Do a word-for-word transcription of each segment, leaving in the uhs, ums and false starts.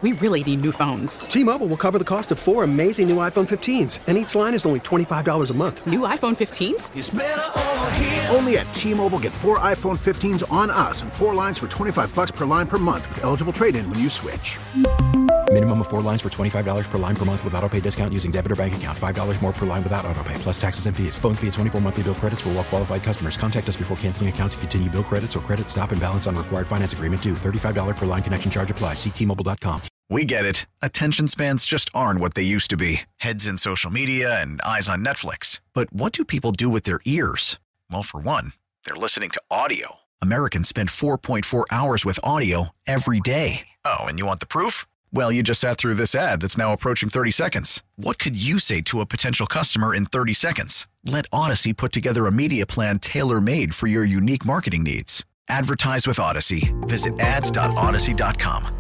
we really need new phones. T-Mobile will cover the cost of four amazing new iPhone fifteens, and each line is only twenty-five dollars a month. New iPhone fifteens? It's better over here. Only at T-Mobile, get four iPhone fifteens on us and four lines for twenty-five dollars per line per month with eligible trade-in when you switch. Minimum of four lines for twenty-five dollars per line per month with autopay discount using debit or bank account. five dollars more per line without autopay, plus taxes and fees. Phone fee at twenty-four monthly bill credits for well-qualified customers. Contact us before canceling account to continue bill credits or credit stop and balance on required finance agreement due. thirty-five dollars per line connection charge applies. See T Mobile dot com. We get it. Attention spans just aren't what they used to be. Heads in social media and eyes on Netflix. But what do people do with their ears? Well, for one, they're listening to audio. Americans spend four point four hours with audio every day. Oh, and you want the proof? Well, you just sat through this ad that's now approaching thirty seconds. What could you say to a potential customer in thirty seconds? Let Odyssey put together a media plan tailor-made for your unique marketing needs. Advertise with Odyssey. Visit ads dot odyssey dot com.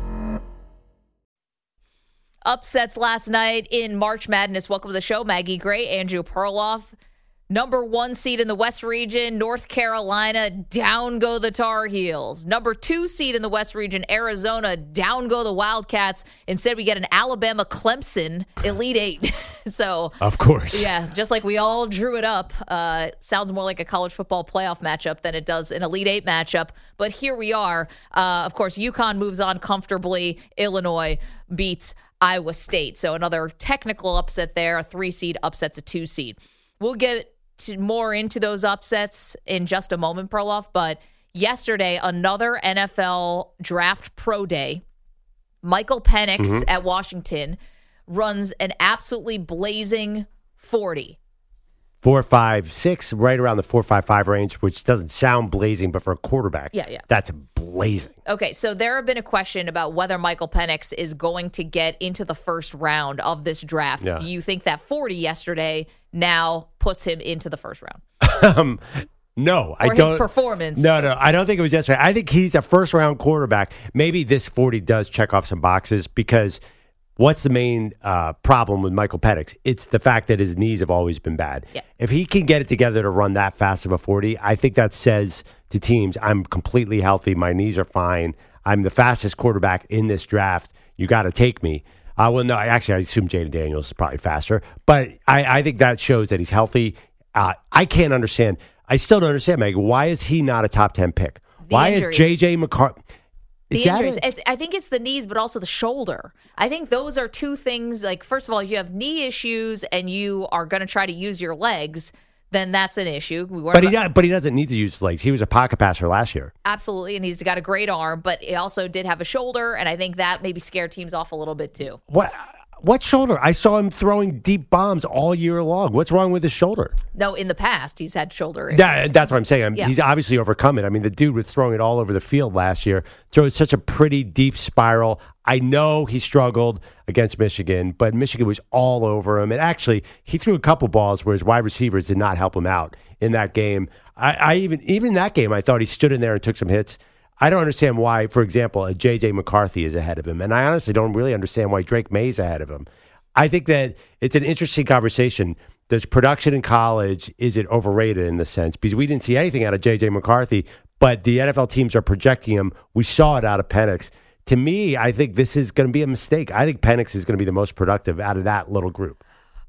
Upsets last night in March Madness. Welcome to the show, Maggie Gray, Andrew Perloff. Number one seed in the West region, North Carolina, down go the Tar Heels. Number two seed in the West region, Arizona, down go the Wildcats. Instead, we get an Alabama-Clemson Elite Eight. So, of course. Yeah, just like we all drew it up. Uh, sounds more like a college football playoff matchup than it does an Elite Eight matchup. But here we are. Uh, of course, UConn moves on comfortably. Illinois beats Iowa State. So another technical upset there. A three seed upsets a two seed. We'll get to more into those upsets in just a moment, Perloff. But yesterday, another N F L draft pro day. Michael Penix mm-hmm. at Washington runs an absolutely blazing forty. Four, five, six, right around the four, five, five range, which doesn't sound blazing, but for a quarterback, yeah, yeah. that's blazing. Okay, so there have been a question about whether Michael Penix is going to get into the first round of this draft. Yeah. Do you think that forty yesterday now puts him into the first round? um, no, or I don't. His performance. No, no, I don't think it was yesterday. I think he's a first round quarterback. Maybe this forty does check off some boxes because what's the main uh, problem with Michael Penix? It's the fact that his knees have always been bad. Yeah. If he can get it together to run that fast of a forty, I think that says to teams, I'm completely healthy. My knees are fine. I'm the fastest quarterback in this draft. You got to take me. Uh, well, no, actually, I assume Jaden Daniels is probably faster. But I, I think that shows that he's healthy. Uh, I can't understand. I still don't understand, Meg. Why is he not a top ten pick? The Why injuries. is J J McCarthy? The injuries. It's, I think it's the knees, but also the shoulder. I think those are two things. Like, first of all, if you have knee issues and you are going to try to use your legs, then that's an issue. We but, he, but he doesn't need to use his legs. He was a pocket passer last year. Absolutely, and he's got a great arm, but he also did have a shoulder, and I think that maybe scared teams off a little bit too. What? What shoulder? I saw him throwing deep bombs all year long. What's wrong with his shoulder? No, in the past, he's had shoulder issues. Yeah, that's what I'm saying. I mean, yeah. He's obviously overcome it. I mean, the dude was throwing it all over the field last year. Throws such a pretty deep spiral. I know he struggled against Michigan, but Michigan was all over him. And actually, he threw a couple balls where his wide receivers did not help him out in that game. I, I even even in that game, I thought he stood in there and took some hits. I don't understand why, for example, a J J McCarthy is ahead of him. And I honestly don't really understand why Drake May is ahead of him. I think that it's an interesting conversation. Does production in college, is it overrated in the sense? Because we didn't see anything out of J J McCarthy, but the N F L teams are projecting him. We saw it out of Penix. To me, I think this is going to be a mistake. I think Penix is going to be the most productive out of that little group.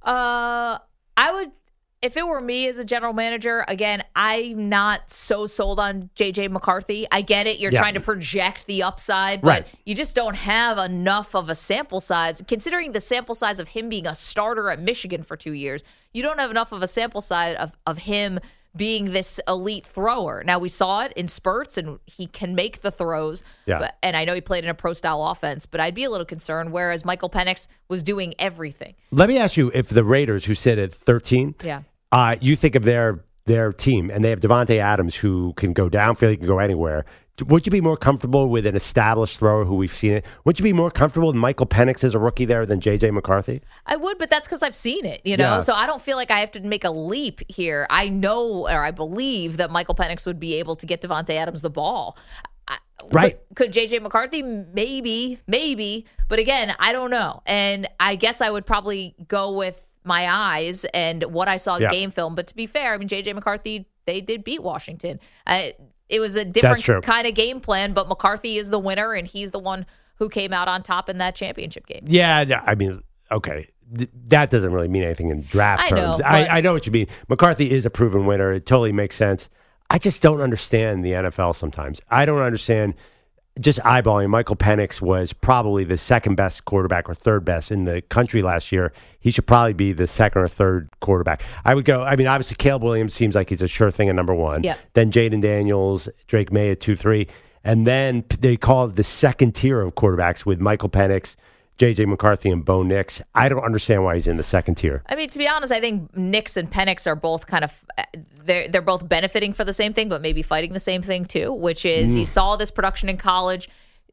Uh, I would, if it were me as a general manager, again, I'm not so sold on J J McCarthy. I get it. You're yeah. trying to project the upside, but right. you just don't have enough of a sample size. Considering the sample size of him being a starter at Michigan for two years, you don't have enough of a sample size of, of him being this elite thrower. Now, we saw it in spurts, and he can make the throws. Yeah. But, and I know he played in a pro-style offense, but I'd be a little concerned, whereas Michael Penix was doing everything. Let me ask you, if the Raiders, who sit at thirteen, yeah. Uh, you think of their their team, and they have Devontae Adams, who can go downfield, he can go anywhere. Would you be more comfortable with an established thrower who we've seen it? Would you be more comfortable with Michael Penix as a rookie there than J J McCarthy? I would, but that's because I've seen it, you know? Yeah. So I don't feel like I have to make a leap here. I know, or I believe that Michael Penix would be able to get Devontae Adams the ball. I, right. Could, could J J McCarthy? Maybe, maybe. But again, I don't know. And I guess I would probably go with my eyes and what I saw in yeah. game film. But to be fair, I mean, J J McCarthy, they did beat Washington. Uh, it was a different kind of game plan, but McCarthy is the winner, and he's the one who came out on top in that championship game. Yeah, no, I mean, okay. Th- that doesn't really mean anything in draft I terms. know, I, but- I know what you mean. McCarthy is a proven winner. It totally makes sense. I just don't understand the N F L sometimes. I don't understand just eyeballing. Michael Penix was probably the second best quarterback or third best in the country last year. He should probably be the second or third quarterback. I would go, I mean, obviously Caleb Williams seems like he's a sure thing at number one. Yep. Then Jaden Daniels, Drake May at two, three. And then they call it the second tier of quarterbacks with Michael Penix, J J McCarthy, and Bo Nix. I don't understand why he's in the second tier. I mean, to be honest, I think Nix and Penix are both kind of they're they're both benefiting for the same thing, but maybe fighting the same thing too, which is mm. you saw this production in college.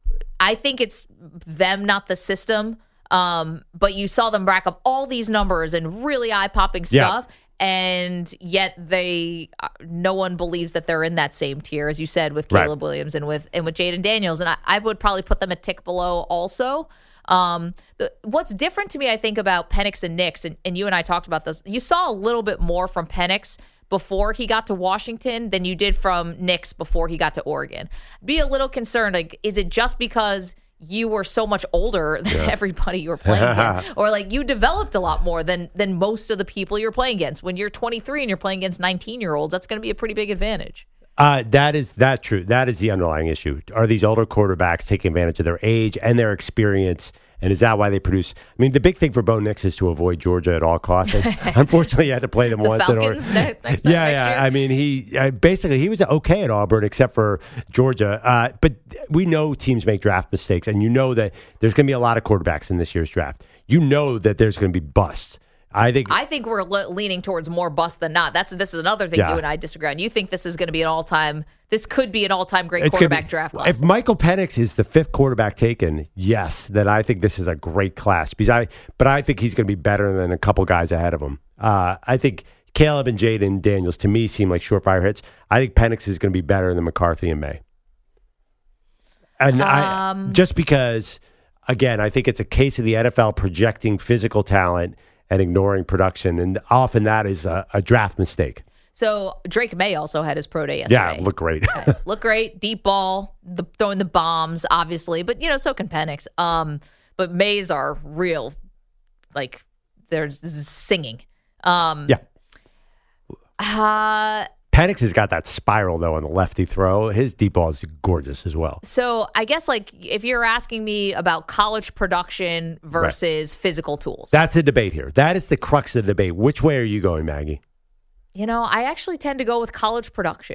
I think it's them, not the system. Um, but you saw them rack up all these numbers and really eye-popping stuff. Yeah. And yet they, no one believes that they're in that same tier, as you said, with Caleb right. Williams and with and with Jaden Daniels. And I, I would probably put them a tick below also. Um, the, what's different to me, I think, about Penix and Nix, and, and you and I talked about this, you saw a little bit more from Penix before he got to Washington than you did from Nix before he got to Oregon. Be a little concerned, like, is it just because you were so much older than yeah. everybody you were playing against? Or like you developed a lot more than than most of the people you're playing against. When you're twenty-three and you're playing against nineteen-year-olds, that's going to be a pretty big advantage. Uh, that is that true. That is the underlying issue. Are these older quarterbacks taking advantage of their age and their experience? And is that why they produce? I mean, the big thing for Bo Nix is to avoid Georgia at all costs. And unfortunately, you had to play them the once. Falcons in next, next yeah, next yeah. year. I mean, he uh, basically he was okay at Auburn except for Georgia. Uh, but we know teams make draft mistakes, and you know that there's going to be a lot of quarterbacks in this year's draft. You know that there's going to be busts. I think I think we're le- leaning towards more bust than not. That's this is another thing yeah. you and I disagree on. You think this is going to be an all time. This could be an all time great it's quarterback be, draft class. If Michael Penix is the fifth quarterback taken, yes, then I think this is a great class. Because I, but I think he's going to be better than a couple guys ahead of him. Uh, I think Caleb and Jaden Daniels to me seem like surefire hits. I think Penix is going to be better than McCarthy and May. And um, I just because, again, I think it's a case of the N F L projecting physical talent and ignoring production, and often that is a, a draft mistake. So Drake May also had his pro day yesterday. Yeah, look great. okay. Look great, deep ball, the, throwing the bombs, obviously, but you know, so can Penix. Um, but Mays are real, like they're singing. Um, yeah. Uh, Penix has got that spiral, though, on the lefty throw. His deep ball is gorgeous as well. So I guess, like, if you're asking me about college production versus right. physical tools. That's the debate here. That is the crux of the debate. Which way are you going, Maggie? You know, I actually tend to go with college production.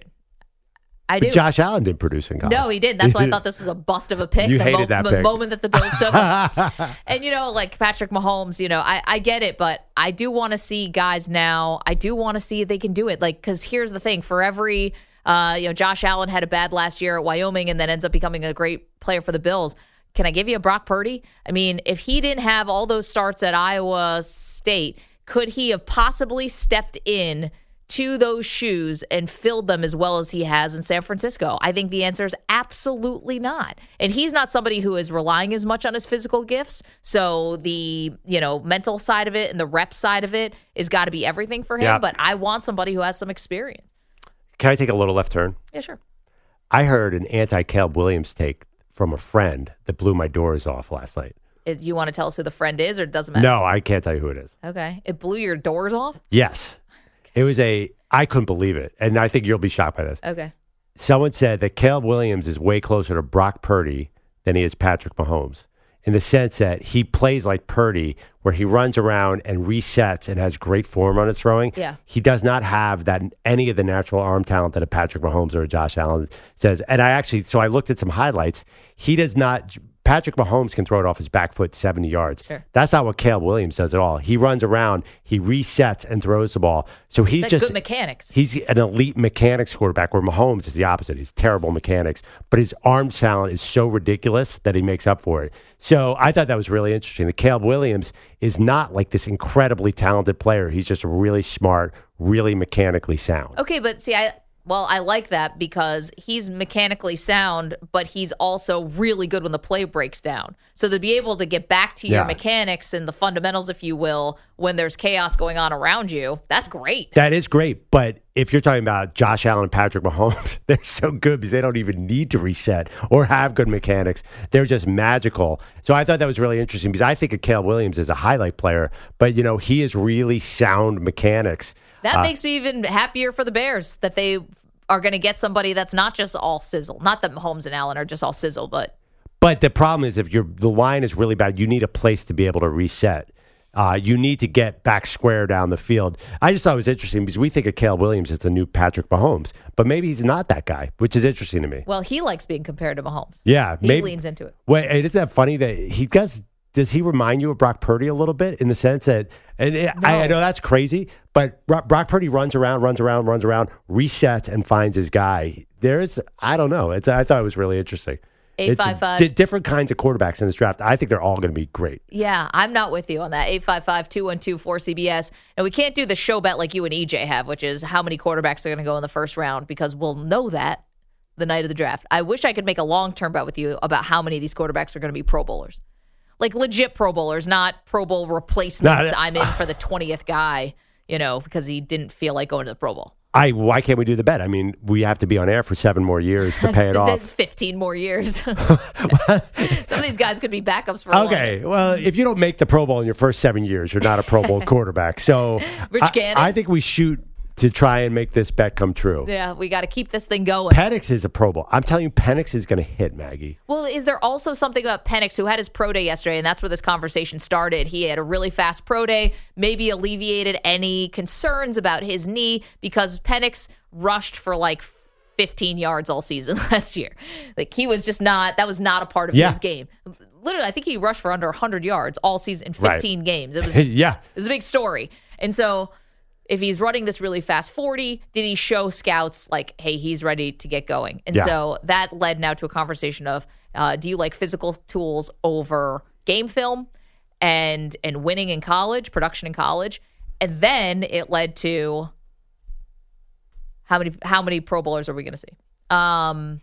I but do. Josh Allen didn't produce in college. No, he didn't. That's why I thought this was a bust of a pick. You the hated mo- that the pick. moment that the Bills took. And, you know, like Patrick Mahomes, you know, I, I get it, but I do want to see guys now. I do want to see if they can do it. Like, because here's the thing. For every, uh, you know, Josh Allen had a bad last year at Wyoming and then ends up becoming a great player for the Bills. Can I give you a Brock Purdy? I mean, if he didn't have all those starts at Iowa State, could he have possibly stepped in to those shoes and filled them as well as he has in San Francisco? I think the answer is absolutely not. And he's not somebody who is relying as much on his physical gifts. So the, you know, mental side of it and the rep side of it is got to be everything for him. Yeah. But I want somebody who has some experience. Can I take a little left turn? Yeah, sure. I heard an anti-Caleb Williams take from a friend that blew my doors off last night. Is, you want to tell us who the friend is, or it doesn't matter? No, I can't tell you who it is. Okay. It blew your doors off? Yes. It was a, I couldn't believe it. And I think you'll be shocked by this. Okay. Someone said that Caleb Williams is way closer to Brock Purdy than he is Patrick Mahomes, in the sense that he plays like Purdy, where he runs around and resets and has great form on his throwing. Yeah. He does not have that any of the natural arm talent that a Patrick Mahomes or a Josh Allen says. And I actually, so I looked at some highlights. He does not, Patrick Mahomes can throw it off his back foot seventy yards. Sure. That's not what Caleb Williams does at all. He runs around, he resets and throws the ball. So he's That's just good mechanics. He's an elite mechanics quarterback, where Mahomes is the opposite. He's terrible mechanics, but his arm talent is so ridiculous that he makes up for it. So I thought that was really interesting. That Caleb Williams is not like this incredibly talented player. He's just really smart, really mechanically sound. Okay, but see, I well, I like that because he's mechanically sound, but he's also really good when the play breaks down. So to be able to get back to your Yeah. mechanics and the fundamentals, if you will, when there's chaos going on around you, that's great. That is great, but if you're talking about Josh Allen and Patrick Mahomes, they're so good because they don't even need to reset or have good mechanics. They're just magical. So I thought that was really interesting because I think of Caleb Williams as a highlight player, but, you know, he is really sound mechanics. That uh, makes me even happier for the Bears that they are going to get somebody that's not just all sizzle. Not that Mahomes and Allen are just all sizzle, but... But the problem is if your the line is really bad, you need a place to be able to reset. Uh, you need to get back square down the field. I just thought it was interesting because we think of Caleb Williams as the new Patrick Mahomes, but maybe he's not that guy, which is interesting to me. Well, he likes being compared to Mahomes. Yeah. He maybe, leans into it. Wait, isn't that funny that he does? Does he remind you of Brock Purdy a little bit in the sense that, and it, No. I, I know that's crazy, but Brock, Brock Purdy runs around, runs around, runs around, resets, and finds his guy. There's, I don't know. It's, I thought it was really interesting. eight five five It's di- different kinds of quarterbacks in this draft. I think they're all going to be great. Yeah, I'm not with you on that. eight five five, two one two, four C B S. And we can't do the show bet like you and E J have, which is how many quarterbacks are going to go in the first round, because we'll know that the night of the draft. I wish I could make a long-term bet with you about how many of these quarterbacks are going to be Pro Bowlers. Like legit Pro Bowlers, not Pro Bowl replacements. No, I'm in for the twentieth guy, you know, because he didn't feel like going to the Pro Bowl. I why can't we do the bet? I mean, we have to be on air for seven more years to pay it off. fifteen more years. Some of these guys could be backups for a Okay, while. well, if you don't make the Pro Bowl in your first seven years, you're not a Pro Bowl quarterback. So Rich I, Gannon. I think we shoot to try and make this bet come true. Yeah, we got to keep this thing going. Penix is a Pro Bowl. I'm telling you, Penix is going to hit, Maggie. Well, is there also something about Penix, who had his pro day yesterday, and that's where this conversation started? He had a really fast pro day, maybe alleviated any concerns about his knee, because Penix rushed for like fifteen yards all season last year. Like, he was just not, that was not a part of Yeah. his game. Literally, I think he rushed for under one hundred yards all season in fifteen Right. games. It was, Yeah. it was a big story. And so, if he's running this really fast forty, did he show scouts like, hey, he's ready to get going? And Yeah. so that led now to a conversation of, uh, do you like physical tools over game film and and winning in college, production in college? And then it led to how many how many Pro Bowlers are we going to see? Um,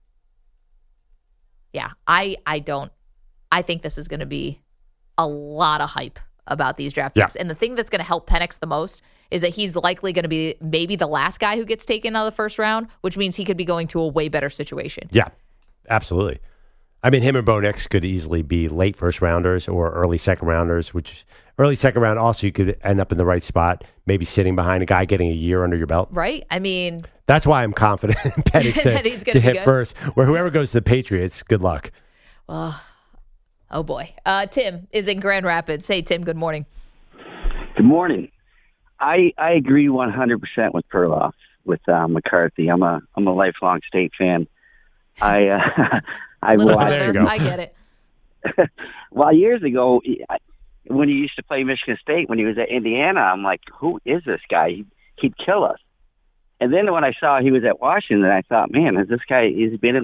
yeah, I I don't. I think this is going to be a lot of hype about these draft Yeah. picks. And the thing that's going to help Penix the most is that he's likely going to be maybe the last guy who gets taken out of the first round, which means he could be going to a way better situation. Yeah, absolutely. I mean, him and Bo Nix could easily be late first rounders or early second rounders, which early second round also you could end up in the right spot, maybe sitting behind a guy getting a year under your belt. Right? I mean, That's why I'm confident in Penix That to, he's gonna to be hit good. first. Where whoever goes to the Patriots, good luck. oh boy. Uh, Tim is in Grand Rapids. Hey, Tim, good morning. Good morning. I I agree one hundred percent with Perloff, with uh, McCarthy. I'm a I'm a lifelong State fan. I uh, I Little watched. there you brother, go. I get it. Well, years ago, I- when he used to play Michigan State, when he was at Indiana, I'm like, who is this guy? He, he'd kill us. And then when I saw he was at Washington, I thought, man, has this guy? He's been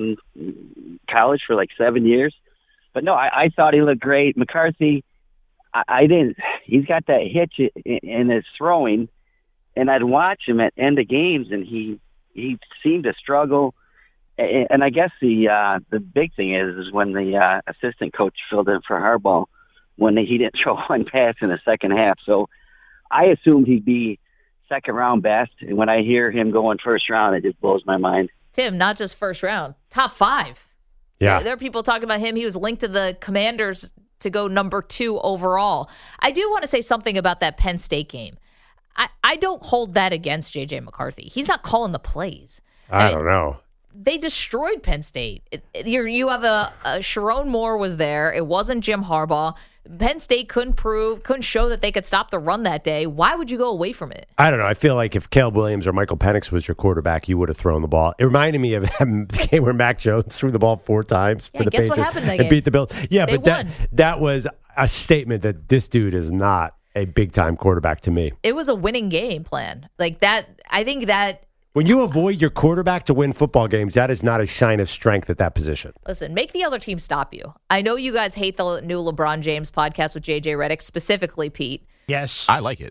in college for like seven years. But no, I, I thought he looked great. McCarthy, I, I didn't. He's got that hitch in, in his throwing, and I'd watch him at end of games, and he he seemed to struggle. And, and I guess the uh, the big thing is is when the uh, assistant coach filled in for Harbaugh, when he didn't throw one pass in the second half. So I assumed he'd be second round best, and when I hear him going first round, it just blows my mind. Tim, not just first round, top five. Yeah. There, there are people talking about him. He was linked to the Commanders to go number two overall. I do want to say something about that Penn State game. I, I don't hold that against J J McCarthy. He's not calling the plays. I mean, don't know. They destroyed Penn State. It, it, you're, you have a, a Sharon Moore was there. It wasn't Jim Harbaugh. Penn State couldn't prove, couldn't show that they could stop the run that day. Why would you go away from it? I don't know. I feel like if Caleb Williams or Michael Penix was your quarterback, you would have thrown the ball. It reminded me of the game where Mac Jones threw the ball four times Yeah, for the guess what Patriots happened that and game? beat the Bills. Yeah, They but that won. that was a statement that this dude is not a big time quarterback to me. It was a winning game plan. Like that, I think that, When you avoid your quarterback to win football games, that is not a sign of strength at that position. listen, make the other team stop you. I know you guys hate the new LeBron James podcast with J J Redick, specifically Pete. Yes. I like it.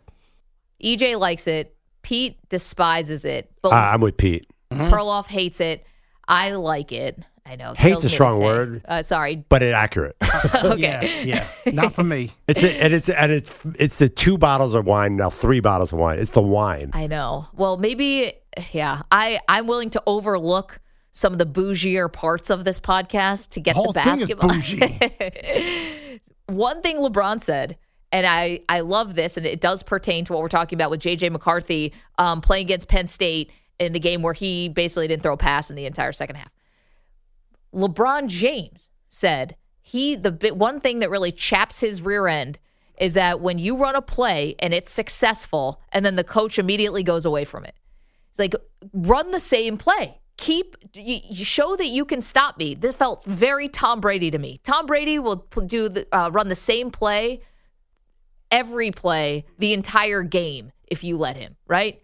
E J likes it. Pete despises it. But Uh, I'm with Pete. Perloff hates it. I like it. I know. Hate's kills a me to strong say. word. Uh, sorry. But it's accurate. Okay. Yeah, yeah. Not for me. It's a, and it's and it's it's the two bottles of wine now, three bottles of wine. It's the wine. I know. Well, maybe, yeah. I, I'm willing to overlook some of the bougier parts of this podcast to get The whole the thing is basketball. bougie. One thing LeBron said, and I, I love this, and it does pertain to what we're talking about with J J McCarthy um, playing against Penn State in the game where he basically didn't throw a pass in the entire second half. LeBron James said he the bit, one thing that really chaps his rear end is that when you run a play and it's successful and then the coach immediately goes away from it. It's like, run the same play. Keep you, you show that you can stop me. This felt very Tom Brady to me. Tom Brady will do the uh, run the same play every play the entire game if you let him, right?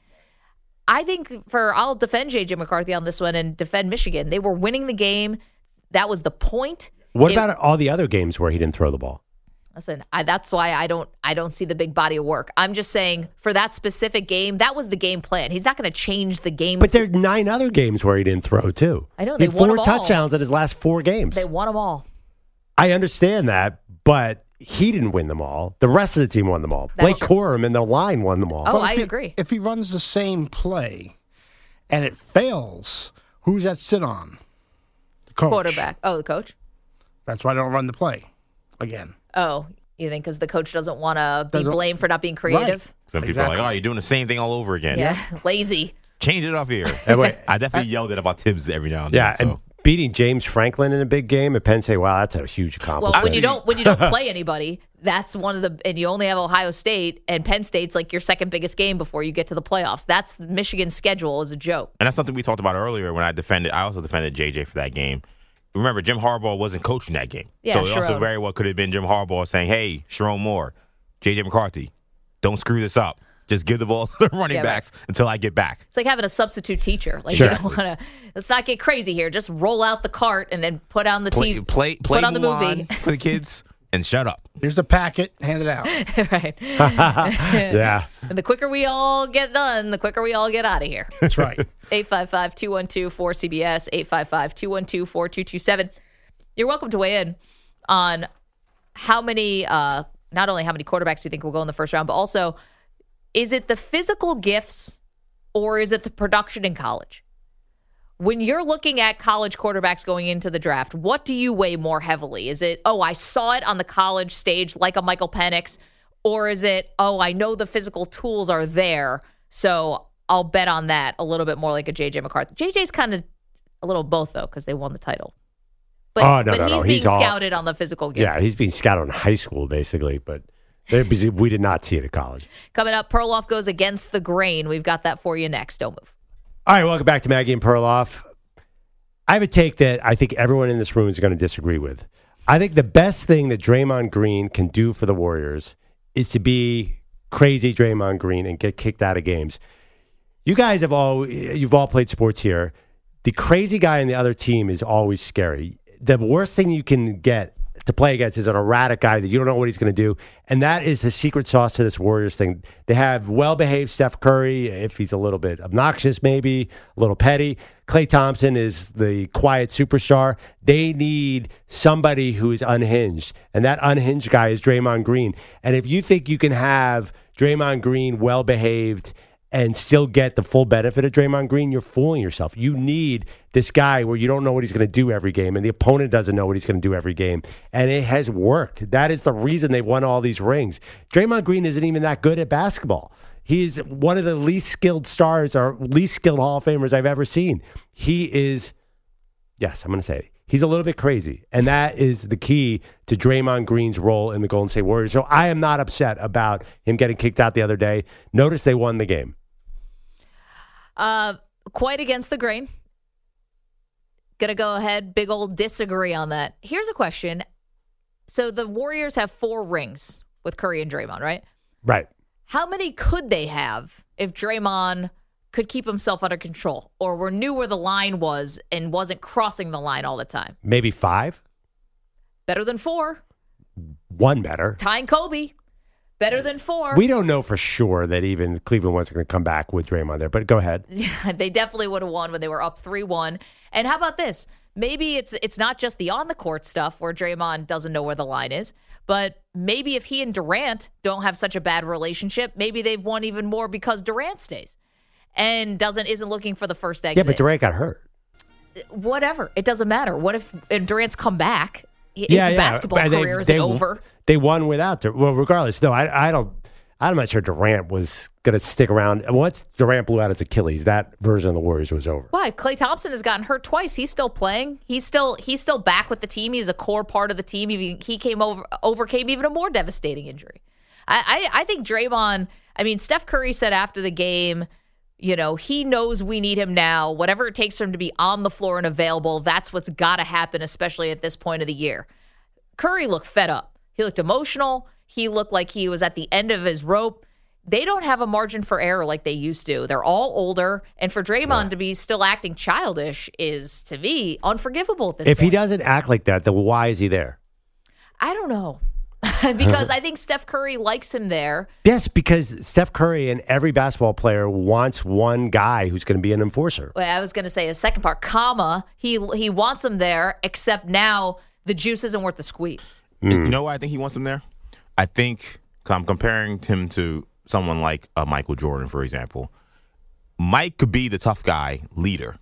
I think for I'll defend J J McCarthy on this one and defend Michigan. They were winning the game. That was the point. What It- about all the other games where he didn't throw the ball? Listen, I, that's why I don't I don't see the big body of work. I'm just saying for that specific game, that was the game plan. He's not going to change the game. But there are nine other games where he didn't throw too. I know, He they had won four them all. touchdowns in his last four games. They won them all. I understand that, but he didn't win them all. The rest of the team won them all. That's Blake true. Corum and the line won them all. Oh, Well, I if he- agree. If he runs the same play and it fails, who's that sit on? The coach. Quarterback. Oh, the coach? That's why I don't run the play again. Oh, you think because the coach doesn't want to be Doesn't- blamed for not being creative? Some people are Exactly. like, oh, you're doing the same thing all over again. Yeah, lazy. Change it up here. And wait, I definitely yelled it about Tibbs every now and yeah, then. and So. beating James Franklin in a big game at Penn State, wow, that's a huge Well, accomplishment. when you don't when you don't play anybody, that's one of the and you only have Ohio State and Penn State's like your second biggest game before you get to the playoffs. That's Michigan's schedule is a joke. And that's something we talked about earlier when I defended. I also defended J J for that game. Remember, Jim Harbaugh wasn't coaching that game. Yeah, so it also Sharon. very well could have been Jim Harbaugh saying, hey, Sharon Moore, J J McCarthy, don't screw this up. Just give the ball to the running Yeah, backs until I get back. It's like having a substitute teacher. Like Sure. you don't want to. Let's not get crazy here. Just roll out the cart and then put on the Play, T V. play, play put on the movie. Mulan for the kids and shut up. Here's the packet. Hand it out. Right. yeah. And the quicker we all get done, the quicker we all get out of here. That's right. eight five five, two one two, four C B S, eight five five, two one two, four two two seven. You're welcome to weigh in on how many, uh, not only how many quarterbacks you think will go in the first round, but also, is it the physical gifts or is it the production in college? When you're looking at college quarterbacks going into the draft, what do you weigh more heavily? Is it, oh, I saw it on the college stage like a Michael Penix, or is it, oh, I know the physical tools are there, so I'll bet on that a little bit more like a J J McCarthy. J J's kind of a little both, though, because they won the title. But, Oh, no, but no, he's no. being He's all- scouted on the physical gifts. Yeah, he's being scouted in high school, basically, but they- we did not see it at college. Coming up, Perloff goes against the grain. We've got that for you next. Don't move. All right, welcome back to Maggie and Perloff. I have a take that I think everyone in this room is going to disagree with. I think the best thing that Draymond Green can do for the Warriors is to be crazy Draymond Green and get kicked out of games. You guys have all, you've all played sports here. The crazy guy on the other team is always scary. The worst thing you can get to play against is an erratic guy that you don't know what he's going to do. And that is the secret sauce to this Warriors thing. They have well-behaved Steph Curry, if he's a little bit obnoxious maybe, a little petty. Klay Thompson is the quiet superstar. They need somebody who is unhinged. And that unhinged guy is Draymond Green. And if you think you can have Draymond Green well-behaved and still get the full benefit of Draymond Green, you're fooling yourself. You need this guy where you don't know what he's going to do every game, and the opponent doesn't know what he's going to do every game. And it has worked. That is the reason they've won all these rings. Draymond Green isn't even that good at basketball. He's one of the least skilled stars or least skilled Hall of Famers I've ever seen. He is, yes, I'm going to say it. He's a little bit crazy, and that is the key to Draymond Green's role in the Golden State Warriors. So I am not upset about him getting kicked out the other day. Notice they won the game. Uh, quite against the grain. Gonna go ahead, big old disagree on that. Here's a question. So the Warriors have four rings with Curry and Draymond, right? Right. How many could they have if Draymond could keep himself under control or were knew where the line was and wasn't crossing the line all the time? Maybe five? Better than four. One better. Tying Kobe. Better than four. We don't know for sure that even Cleveland wasn't going to come back with Draymond there, but go ahead. Yeah, they definitely would have won when they were up three one. And how about this? maybe it's it's not just the on the court stuff where Draymond doesn't know where the line is, but maybe if he and Durant don't have such a bad relationship, maybe they've won even more because Durant stays and doesn't isn't looking for the first exit. Yeah, but Durant got hurt. Whatever. It doesn't matter. What if and Durant's come back? His yeah, yeah. basketball They- career they, isn't over. They won without Durant. Well, regardless, no, I, I don't. I'm not sure Durant was going to stick around. Once Durant blew out his Achilles, that version of the Warriors was over. Why? Klay Thompson has gotten hurt twice. He's still playing. He's still he's still back with the team. He's a core part of the team. He, he came over overcame even a more devastating injury. I, I I think Draymond. I mean, Steph Curry said after the game, you know, he knows we need him now. Whatever it takes for him to be on the floor and available, that's what's got to happen, especially at this point of the year. Curry looked fed up. He looked emotional. He looked like he was at the end of his rope. They don't have a margin for error like they used to. They're all older. And for Draymond yeah. to be still acting childish is, to me, unforgivable at this if point. If he doesn't act like that, then why is he there? I don't know. Because I think Steph Curry likes him there. Yes, because Steph Curry and every basketball player wants one guy who's going to be an enforcer. Well, I was going to say a second part, comma, he he wants him there, except now the juice isn't worth the squeeze. Mm. You know why I think he wants him there? I think I'm comparing him to someone like uh, Michael Jordan, for example. Mike could be the tough guy leader.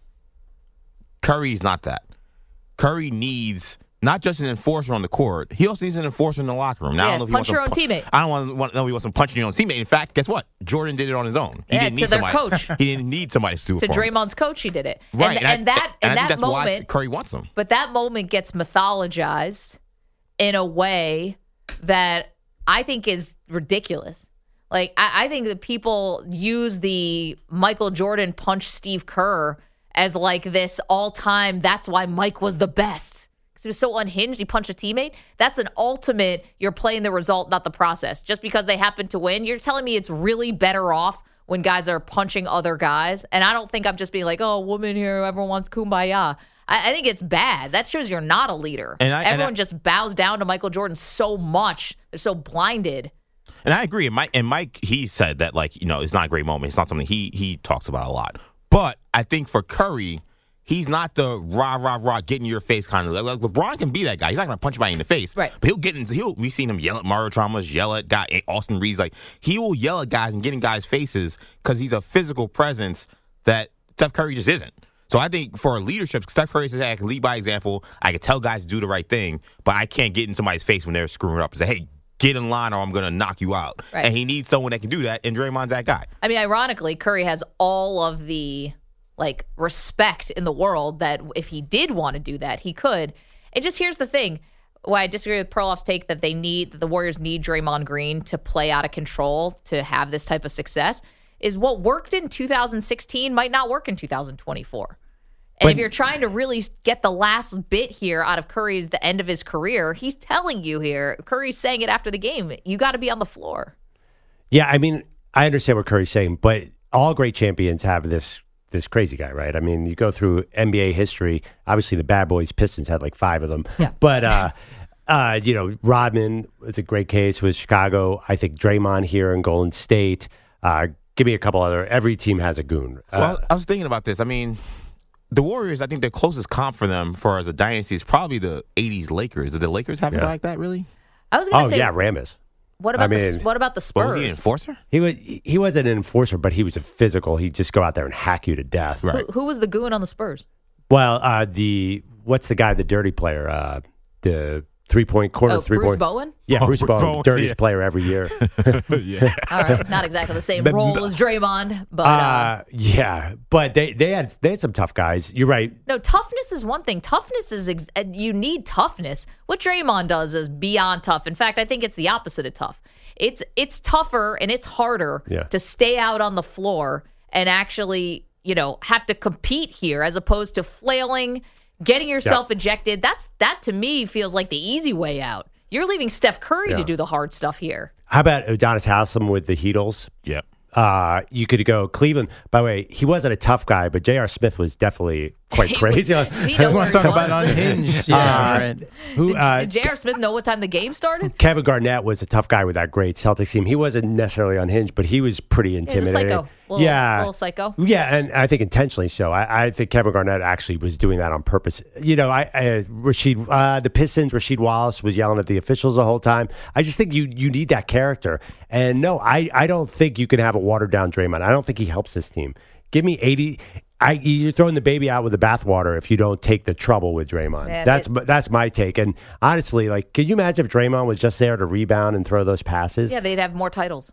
Curry's not that. Curry needs not just an enforcer on the court. He also needs an enforcer in the locker room. Now, yeah, I don't know if he punch wants your own pu- teammate. I don't want, want to know if he wants to punch your own teammate. In fact, guess what? Jordan did it on his own. He yeah, didn't to need their somebody. coach. He didn't need somebody to do it to for him. Draymond's coach, he did it. Right, and, and, and I, that and and I that think that's moment, why Curry wants him. But that moment gets mythologized in a way that I think is ridiculous. Like, I, I think that people use the Michael Jordan punch Steve Kerr as like this all-time, that's why Mike was the best. Because he was so unhinged, he punched a teammate. That's an ultimate, you're playing the result, not the process. Just because they happen to win, you're telling me it's really better off when guys are punching other guys. And I don't think I'm just being like, oh, woman here, everyone wants kumbaya. I, I think it's bad. That shows you're not a leader. And I, Everyone and I, just bows down to Michael Jordan so much. They're so blinded. And I agree. And Mike, and Mike, he said that, like, you know, it's not a great moment. It's not something he he talks about a lot. But I think for Curry, he's not the rah, rah, rah, get in your face kind of. Like, LeBron can be that guy. He's not going to punch anybody in the face. Right. But he'll get into, he'll, we've seen him yell at Mario Chalmers, yell at guy, Austin Reeves. Like, he will yell at guys and get in guys' faces because he's a physical presence that Steph Curry just isn't. So I think for leadership, Steph Curry says, hey, I can lead by example. I can tell guys to do the right thing, but I can't get in somebody's face when they're screwing up and say, hey, get in line or I'm going to knock you out. Right. And he needs someone that can do that, and Draymond's that guy. I mean, ironically, Curry has all of the, like, respect in the world that if he did want to do that, he could. And just here's the thing. Why I disagree with Perloff's take that they need, that the Warriors need Draymond Green to play out of control to have this type of success is what worked in two thousand sixteen might not work in two thousand twenty-four. And But, if you're trying to really get the last bit here out of Curry's, the end of his career, he's telling you here, Curry's saying it after the game, you got to be on the floor. Yeah, I mean, I understand what Curry's saying, but all great champions have this this crazy guy, right? I mean, you go through N B A history, obviously the Bad Boys Pistons had like five of them. Yeah. But, uh, uh, you know, Rodman was a great case with Chicago. I think Draymond here in Golden State. Uh, give me a couple other. Every team has a goon. Uh, Well, I was thinking about this. I mean, the Warriors, I think the closest comp for them for as a dynasty is probably the eighties Lakers. Did the Lakers have a Yeah. guy like that, really? I was going to oh, say, yeah, Rambis. what about I the mean- what about the But Spurs? was he an enforcer? He was he wasn't an enforcer, but he was a physical. He'd just go out there and hack you to death. Right. Who, who was the goon on the Spurs? Well, uh, the what's the guy, the dirty player, uh, the three point corner, Oh, three Bruce point. Bowen? Yeah, Oh, Bruce, Bruce Bowen, Bowen, dirtiest yeah. player every year. yeah. All right, not exactly the same But- role as Draymond, but uh, uh, yeah, but they they had they had some tough guys. You're right. no, toughness is one thing. Toughness is ex- uh, you need toughness. What Draymond does is beyond tough. In fact, I think it's the opposite of tough. It's it's tougher and it's harder Yeah. to stay out on the floor and actually, you know, have to compete here as opposed to flailing, getting yourself ejected. That's that to me feels like the easy way out. You're leaving Steph Curry Yeah. to do the hard stuff here. How about Udonis Haslem with the Heatles? Yep. Uh, you could go Cleveland. By the way, he wasn't a tough guy, but J R. Smith was definitely quite crazy. Did he know I where want he to talk was? about unhinged. Yeah, Uh, right. Who? Did, Uh, did J R. Smith know what time the game started? Kevin Garnett was a tough guy with that great Celtics team. He wasn't necessarily unhinged, but he was pretty Yeah, just intimidating. psycho. Little, yeah, little psycho. Yeah, and I think intentionally so. I, I think Kevin Garnett actually was doing that on purpose. You know, I, I Rasheed, uh, the Pistons, Rasheed Wallace was yelling at the officials the whole time. I just think you you need that character. And no, I, I don't think you can have a watered down Draymond. I don't think he helps this team. Give me eighty. I, you're throwing the baby out with the bathwater if you don't take the trouble with Draymond. Yeah, that's but- that's my take. And honestly, like, can you imagine if Draymond was just there to rebound and throw those passes? Yeah, they'd have more titles.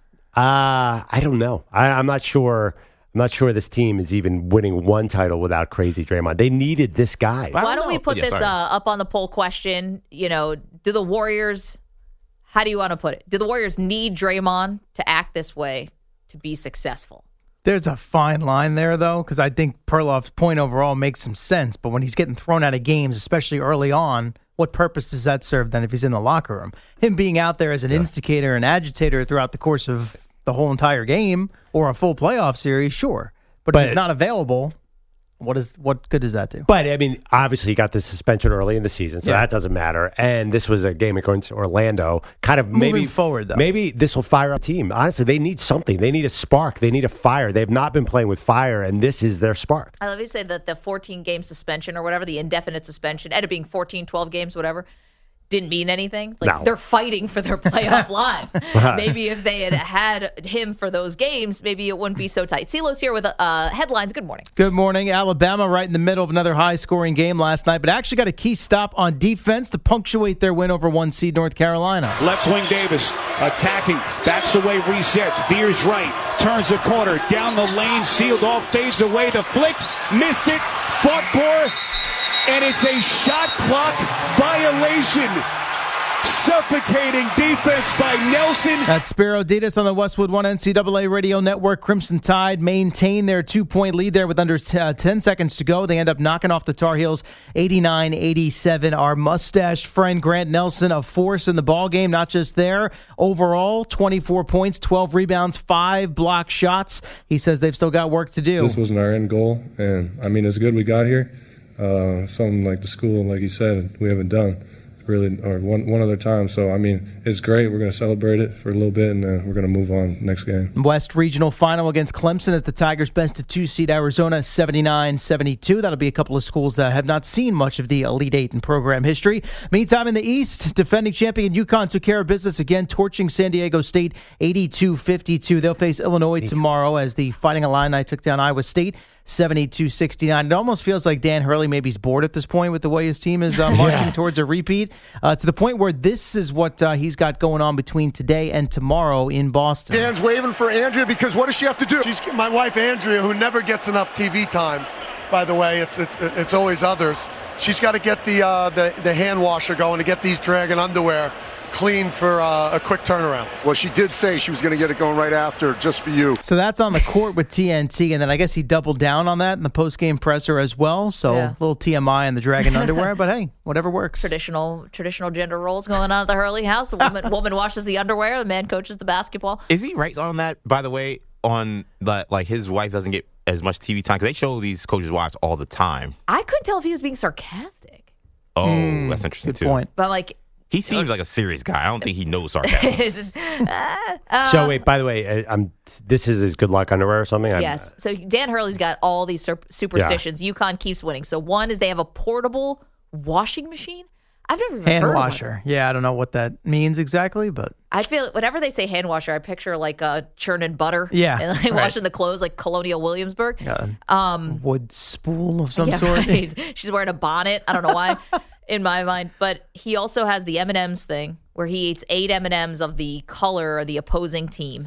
Uh, I don't know. I, I'm not sure. I'm not sure this team is even winning one title without crazy Draymond. They needed this guy. I Why don't know. we put Yeah, this sorry. uh, up on the poll question? You know, do the Warriors, how do you want to put it? Do the Warriors need Draymond to act this way to be successful? There's a fine line there, though, because I think Perloff's point overall makes some sense. But when he's getting thrown out of games, especially early on, what purpose does that serve then if he's in the locker room? Him being out there as an instigator and agitator throughout the course of the whole entire game or a full playoff series, sure. But, But- if he's not available, what is what good does that do? But I mean, obviously, he got the suspension early in the season, so Yeah. that doesn't matter. And this was a game against Orlando. Kind of Moving maybe forward, though. maybe this will fire up the team. Honestly, they need something. They need a spark. They need a fire. They've not been playing with fire, and this is their spark. I love you say that the fourteen-game suspension or whatever, the indefinite suspension, ended up being fourteen, twelve games, whatever, didn't mean anything. Like No. they're fighting for their playoff lives. Maybe if they had had him for those games, maybe it wouldn't be so tight. CeeLo's here with uh, headlines. Good morning. Good morning. Alabama right in the middle of another high-scoring game last night, but actually got a key stop on defense to punctuate their win over one seed North Carolina. Left wing Davis attacking, backs away, resets, veers right, turns the corner, down the lane, sealed off, fades away, the flick, missed it, fought for, and it's a shot clock violation. Suffocating defense by Nelson. That's Spiro Ditas on the Westwood One N C double A Radio Network. Crimson Tide maintain their two-point lead there with under uh, ten seconds to go. They end up knocking off the Tar Heels eighty-nine eighty-seven. Our mustached friend Grant Nelson, a force in the ballgame, not just there. Overall, twenty-four points, twelve rebounds, five block shots. He says they've still got work to do. This wasn't our end goal, and I mean, it's good we got here. Uh, something like the school, like you said, we haven't done really, or one one other time. So I mean, it's great. We're going to celebrate it for a little bit, and then we're going to move on next game. West Regional Final against Clemson as the Tigers bested two seed Arizona seventy-nine seventy-two. That'll be a couple of schools that have not seen much of the Elite Eight in program history. Meantime, in the East, defending champion UConn took care of business again, torching San Diego State eighty-two fifty-two. They'll face Illinois tomorrow as the Fighting Illini took down Iowa State seventy-two sixty-nine. It almost feels like Dan Hurley maybe is bored at this point with the way his team is uh, marching Yeah. towards a repeat, uh, to the point where this is what uh, he's got going on between today and tomorrow in Boston. Dan's waving for Andrea because what does she have to do? She's my wife Andrea, who never gets enough T V time. By the way, it's it's it's always others. She's got to get the uh, the the hand washer going to get these Dragon underwear clean for uh, a quick turnaround. Well, she did say she was going to get it going right after, just for you. So that's on the court with T N T, and then I guess he doubled down on that in the post-game presser as well. So Yeah. a little T M I on the Dragon underwear, but hey, whatever works. Traditional traditional gender roles going on at the Hurley house. The woman, woman washes the underwear. The man coaches the basketball. Is he right on that, by the way, on that, like his wife doesn't get as much T V time? Because they show these coaches' wives all the time. I couldn't tell if he was being sarcastic. Oh, Hmm, that's interesting, good too. point. But like, He seems like a serious guy. I don't think he knows sarcasm. uh, so wait, by the way, I- I'm. This is his good luck underwear or something. I'm- yes. So Dan Hurley's got all these sur- superstitions. UConn keeps winning. So one is they have a portable washing machine. I've never even Hand heard of one. washer. Yeah, I don't know what that means exactly, but I feel whenever they say hand washer, I picture like uh, churning butter. Yeah, and like right. washing the clothes, like Colonial Williamsburg. uh, Um, wood spool of some yeah, sort. right. She's wearing a bonnet. I don't know why, in my mind. But he also has the M and M's thing, where he eats eight M and M's of the color of the opposing team.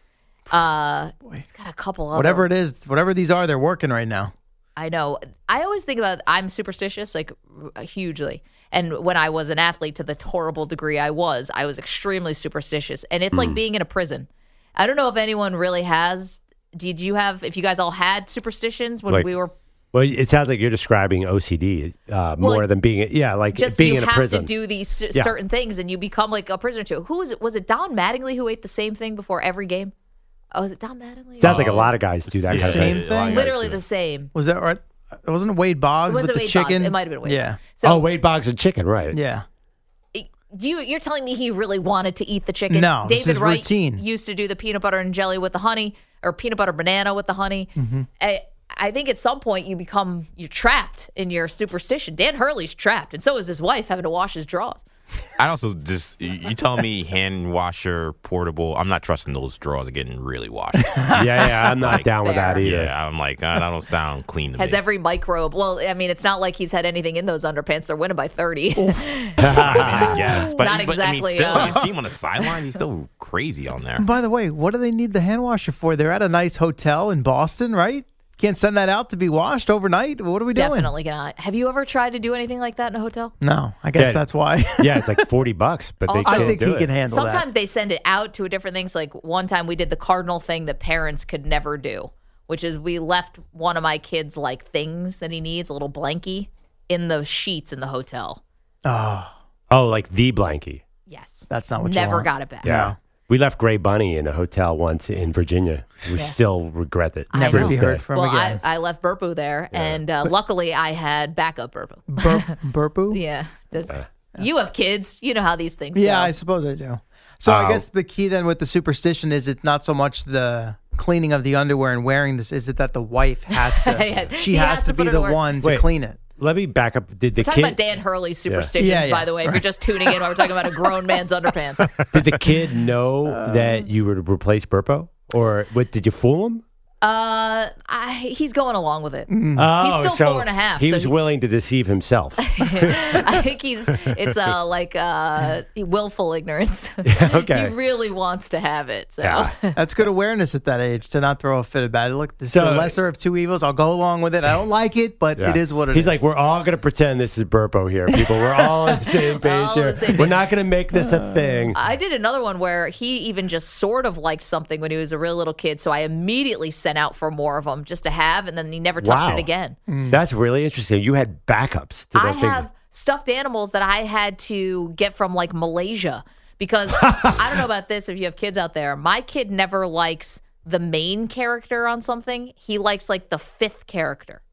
Uh, he's got a couple of Whatever it is, whatever these are, they're working right now. I know. I always think about I'm superstitious, like r- hugely. And when I was an athlete to the horrible degree I was, I was extremely superstitious. And it's like being in a prison. I don't know if anyone really has. Did you have, if you guys all had superstitions when Like- we were Well, it sounds like you're describing O C D uh, more Well, than being, yeah, like just being you in a have prison. to do these c- Yeah. certain things and you become like a prisoner to it. Who was it? Was it Don Mattingly who ate the same thing before every game? Oh, is it Don Mattingly? Sounds like a lot of guys do that The kind of same thing. thing? Literally the same. Was that right? It wasn't Wade Boggs Was with it the Wade chicken. Boggs? It might have been Wade. Yeah. So, oh, Wade Boggs and chicken, right? Yeah. Do you, you're telling me he really wanted to eat the chicken? No, it's David his Wright routine. used to do the peanut butter and jelly with the honey, or peanut butter banana with the honey. Mm-hmm. I, I think at some point you become you're trapped in your superstition. Dan Hurley's trapped, and so is his wife having to wash his drawers. I also just you, you tell me hand washer portable. I'm not trusting those drawers are getting really washed. yeah, yeah, I'm not Like, down with that Fair. either. Yeah, I'm like uh, that don't sound clean to Has me. every microbe. Well, I mean, it's not like he's had anything in those underpants. They're winning by thirty. I mean, I guess, but, Not but exactly, I mean, still, uh, you see him on the sidelines. He's still crazy on there. And by the way, what do they need the hand washer for? They're at a nice hotel in Boston, right? Can't send that out to be washed overnight? What are we doing? Definitely gonna. Have you ever tried to do anything like that in a hotel? No, I guess Yeah. that's why. yeah, it's like forty bucks, but they Also- can't I think do he it. can handle that. Sometimes they send it out to a different things. Like one time we did the cardinal thing that parents could never do, which is we left one of my kids like things that he needs, a little blankie, in the sheets in the hotel. Oh, Oh, like the blankie. Yes. that's not what you Never want. got it back. Yeah. We left Gray Bunny in a hotel once in Virginia. We Yeah. still regret it. I Never know. be heard from Well, again. I, I left Burpoo there, and uh, luckily I had backup Burpoo. Bur- Burpoo? Yeah. The- You have kids. You know how these things Yeah, go. I suppose I do. So I Uh, guess the key then with the superstition is it not so much the cleaning of the underwear and wearing this, is it that the wife has to, Yeah, she he has, has to, to be put it the to work. one to Wait. clean it. Let me back up. Did the We're talking kid about Dan Hurley's superstitions, Yeah, yeah, by the way. If you're just tuning in, we're talking about a grown man's underpants. did the kid know that you would replace Burpo, or what? Did you fool him? Uh, I, he's going along with it. Oh, He's still so four and a half. He so was willing to deceive himself. I think he's it's uh like uh willful ignorance. Okay. He really wants to have it. So Yeah. That's good awareness at that age to not throw a fit about it. Look, this So- is the lesser of two evils. I'll go along with it. I don't like it, but Yeah. it is what it He's is. like, we're all going to pretend this is Burpo here, people. We're all on the same page All on here. the same We're page. not going to make this a thing. I did another one where he even just sort of liked something when he was a real little kid. So I immediately sent out for more of them just to have, and then he never touched Wow. it again. That's really interesting. You had backups to I that thing. have stuffed animals that I had to get from like Malaysia because I don't know about this if you have kids out there. My kid never likes the main character on something. He likes like the fifth character.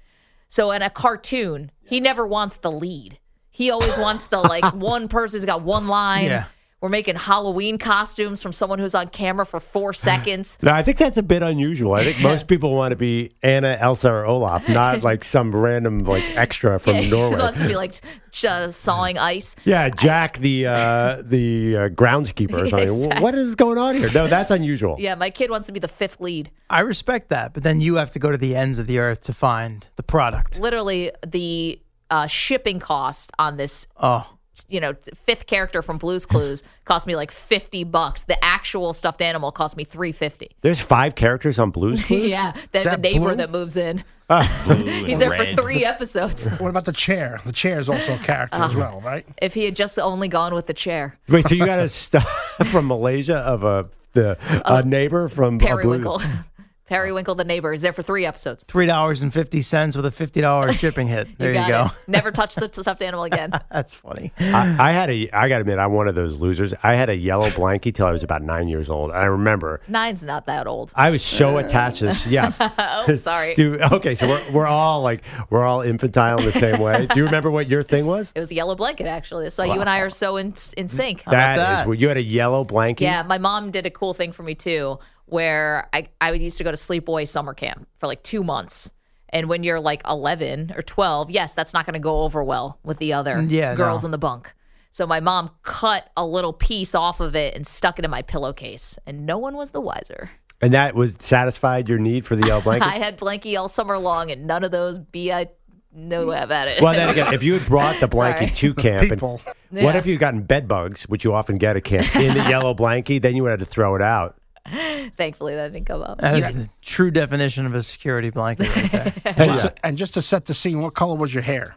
So in a cartoon, he never wants the lead. He always wants the like one person who's got one line. Yeah. We're making Halloween costumes from someone who's on camera for four seconds. No, I think that's a bit unusual. I think most people want to be Anna, Elsa, or Olaf, not like some random like extra from Yeah, he Norway. wants to be like uh, sawing ice. Yeah, Jack, the uh, the uh, groundskeeper or something. Exactly. What is going on here? No, that's unusual. Yeah, my kid wants to be the fifth lead. I respect that, but then you have to go to the ends of the earth to find the product. Literally, the uh, shipping cost on this, Oh, you know, fifth character from Blue's Clues cost me like fifty bucks. The actual stuffed animal cost me three fifty. There's five characters on Blue's Clues? Yeah, they have a That neighbor Blue? that moves in. Blue He's and there red. for three episodes. What about the chair? The chair is also a character as well, right? If he had just only gone with the chair, Wait, so you got a stuff from Malaysia of a the a neighbor from uh, Blue- Periwinkle. Periwinkle the neighbor is there for three episodes. three dollars and fifty cents with a fifty dollars shipping hit. There you, got go. it. Never touch the stuffed animal again. That's funny. I, I had a. I got to admit, I'm one of those losers. I had a yellow blankie till I was about nine years old. I remember Nine's not that old. I was so attached to this. Yeah. Oh, sorry. Stu- okay, so we're we're all like we're all infantile in the same way. Do you remember what your thing was? It was a yellow blanket, actually. So you and I are so in, in sync. That that? is where you had a yellow blankie. Yeah, my mom did a cool thing for me too, where I, I used to go to sleepaway summer camp for like two months. And when you're like eleven or twelve, yes, that's not going to go over well with the other Yeah, girls no. in the bunk. So my mom cut a little piece off of it and stuck it in my pillowcase, and no one was the wiser. And that was satisfied your need for the yellow blanket. I had blankie all summer long, and none of those B I no have at it. Well, then again, if you had brought the blanket Sorry. to camp, and People. what Yeah. if you gotten bed bugs, which you often get at camp, in the yellow blankie? Then you would have to throw it out. Thankfully, that didn't come up. That You- is the true definition of a security blanket right there. Just to- and just to set the scene, what color was your hair?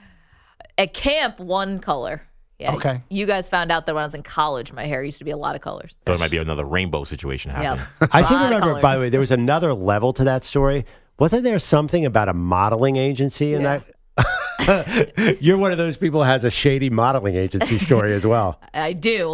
At camp, one color. Yeah. Okay. You guys found out that when I was in college, my hair used to be a lot of colors. So it might be another rainbow situation happening. Yep. I seem to Lot of remember, colors. by the way, there was another level to that story. Wasn't there something about a modeling agency in Yeah. that? You're one of those people who has a shady modeling agency story as well. I do.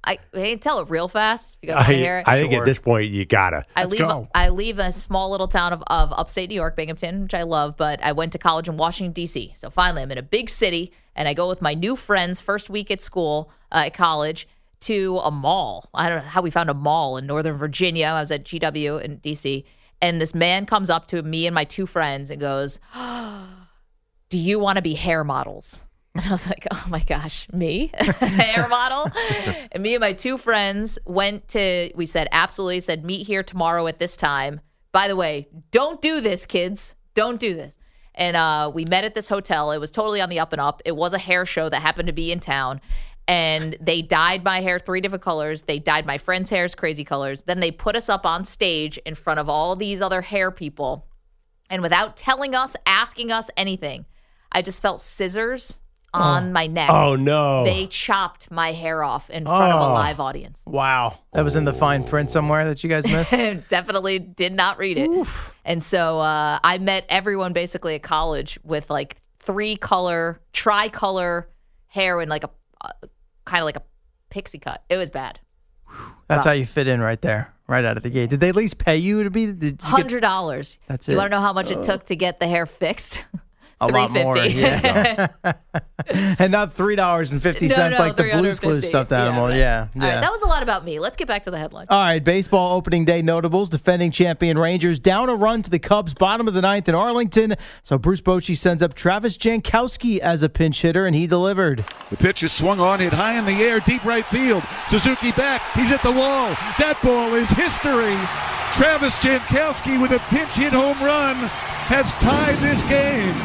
I, I can tell it real fast. If you guys want to hear it. I think at this point you gotta. I Let's leave. go. I leave a small little town of, of upstate New York, Binghamton, which I love. But I went to college in Washington D C. So finally, I'm in a big city, and I go with my new friends first week at school uh, at college to a mall. I don't know how we found a mall in Northern Virginia. I was at G W in D C, and this man comes up to me and my two friends and goes, oh, "Do you want to be hair models?" And I was like, oh, my gosh, me? Hair model? And me and my two friends went to, we said, absolutely, said, meet here tomorrow at this time. By the way, don't do this, kids. Don't do this. And uh, we met at this hotel. It was totally on the up and up. It was a hair show that happened to be in town. And they dyed my hair three different colors. They dyed my friend's hair's crazy colors. Then they put us up on stage in front of all these other hair people. And without telling us, asking us anything, I just felt scissors on oh. my neck. Oh, no. They chopped my hair off in front oh. of a live audience. Wow. That was in the fine print somewhere that you guys missed? Definitely did not read it. Oof. And so uh, I met everyone basically at college with like three color, tricolor hair and like a uh, kind of like a pixie cut. It was bad. That's wow. how you fit in right there, right out of the gate. Did they at least pay you to be? Did one hundred dollars. Get, that's you it. You want to know how much it took to get the hair fixed? A lot more, yeah. And not three dollars and fifty cents no, no, like the Blue's Clues stuffed animal. Yeah, yeah, yeah. All yeah. right, that was a lot about me. Let's get back to the headline. All right, baseball opening day notables. Defending champion Rangers down a run to the Cubs, bottom of the ninth in Arlington. So Bruce Bochy sends up Travis Jankowski as a pinch hitter, and he delivered. The pitch is swung on, hit high in the air, deep right field. Suzuki back. He's at the wall. That ball is history. Travis Jankowski with a pinch hit home run has tied this game.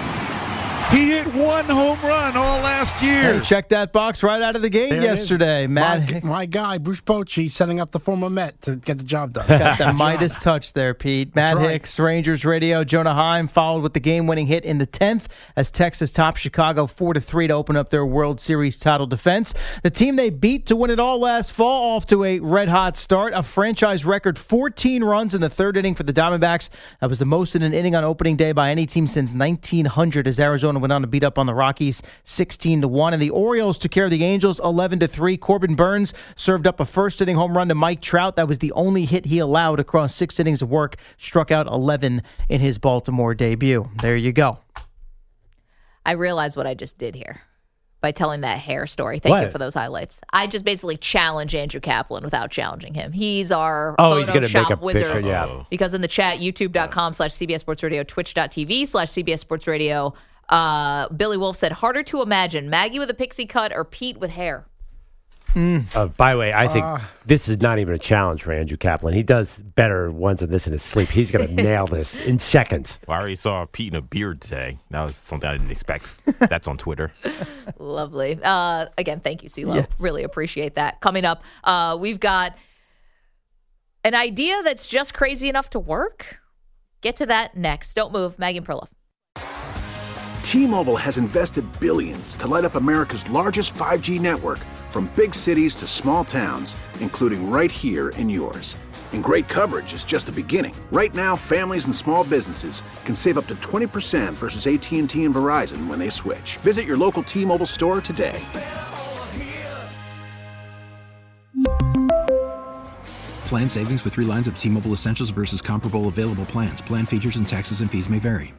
He hit one home run all last year. Hey, check that box right out of the gate there yesterday. Matt, my, my guy, Bruce Bochy, setting up the former Met to get the job done. Got the Midas touch there, Pete. Matt right. Hicks, Rangers Radio. Jonah Heim followed with the game-winning hit in the tenth as Texas topped Chicago four to three to open up their World Series title defense. The team they beat to win it all last fall off to a red-hot start. A franchise record fourteen runs in the third inning for the Diamondbacks. That was the most in an inning on opening day by any team since nineteen hundred as Arizona went on to beat up on the Rockies sixteen to one. And the Orioles took care of the Angels eleven to three. Corbin Burns served up a first inning home run to Mike Trout. That was the only hit he allowed across six innings of work. Struck out eleven in his Baltimore debut. There you go. I realized what I just did here by telling that hair story. Thank what? you for those highlights. I just basically challenge Andrew Kaplan without challenging him. He's our oh, he's going to make a wizard. picture, yeah. Because in the chat, youtube.com slash CBS Sports Radio, twitch.tv slash CBS Sports Radio, uh, Billy Wolf said, harder to imagine, Maggie with a pixie cut or Pete with hair. Mm. Uh, by the way, I think Uh, this is not even a challenge for Andrew Kaplan. He does better ones than this in his sleep. He's going to nail this in seconds. Well, I already saw Pete in a beard today. That was something I didn't expect. That's on Twitter. Lovely. Uh, again, thank you, CeeLo. Yes. Really appreciate that. Coming up, uh, we've got an idea that's just crazy enough to work. Get to that next. Don't move. Megan Perloff. T-Mobile has invested billions to light up America's largest five G network, from big cities to small towns, including right here in yours. And great coverage is just the beginning. Right now, families and small businesses can save up to twenty percent versus A T and T and Verizon when they switch. Visit your local T-Mobile store today. Plan savings with three lines of T-Mobile Essentials versus comparable available plans. Plan features and taxes and fees may vary.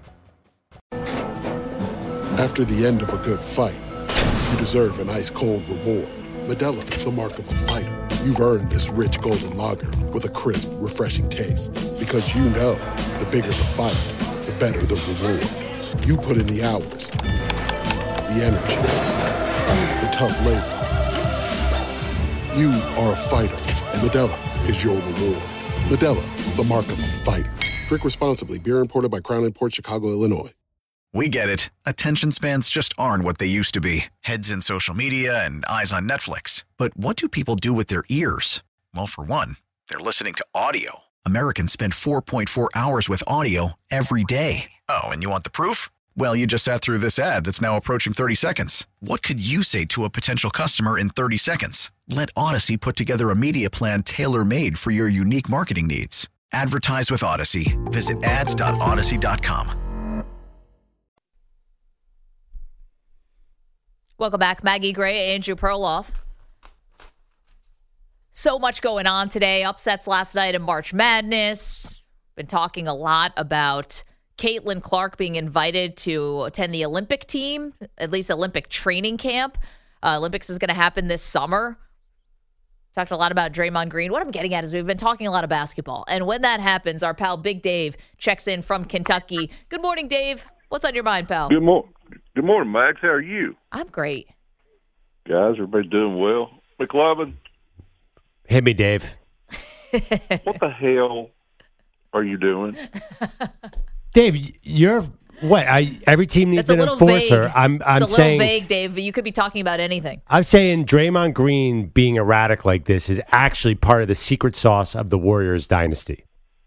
After the end of a good fight, you deserve an ice-cold reward. Modelo is the mark of a fighter. You've earned this rich golden lager with a crisp, refreshing taste. Because you know, the bigger the fight, the better the reward. You put in the hours, the energy, the tough labor. You are a fighter, and Modelo is your reward. Modelo, the mark of a fighter. Drink responsibly. Beer imported by Crown Imports, Chicago, Illinois. We get it. Attention spans just aren't what they used to be. Heads in social media and eyes on Netflix. But what do people do with their ears? Well, for one, they're listening to audio. Americans spend four point four hours with audio every day. Oh, and you want the proof? Well, you just sat through this ad that's now approaching thirty seconds. What could you say to a potential customer in thirty seconds? Let Odyssey put together a media plan tailor-made for your unique marketing needs. Advertise with Odyssey. Visit ads dot odyssey dot com. Welcome back. Maggie Gray, Andrew Perloff. So much going on today. Upsets last night in March Madness. Been talking a lot about Caitlin Clark being invited to attend the Olympic team, at least Olympic training camp. Uh, Olympics is going to happen this summer. Talked a lot about Draymond Green. What I'm getting at is we've been talking a lot of basketball. And when that happens, our pal Big Dave checks in from Kentucky. Good morning, Dave. What's on your mind, pal? Good, mo- Good morning, Max. How are you? I'm great. Guys, everybody doing well? McLovin? Hit me, Dave. What the hell are you doing? Dave, you're what? I every team needs an enforcer. Vague. I'm I'm it's a saying little vague, Dave, but you could be talking about anything. I'm saying Draymond Green being erratic like this is actually part of the secret sauce of the Warriors dynasty.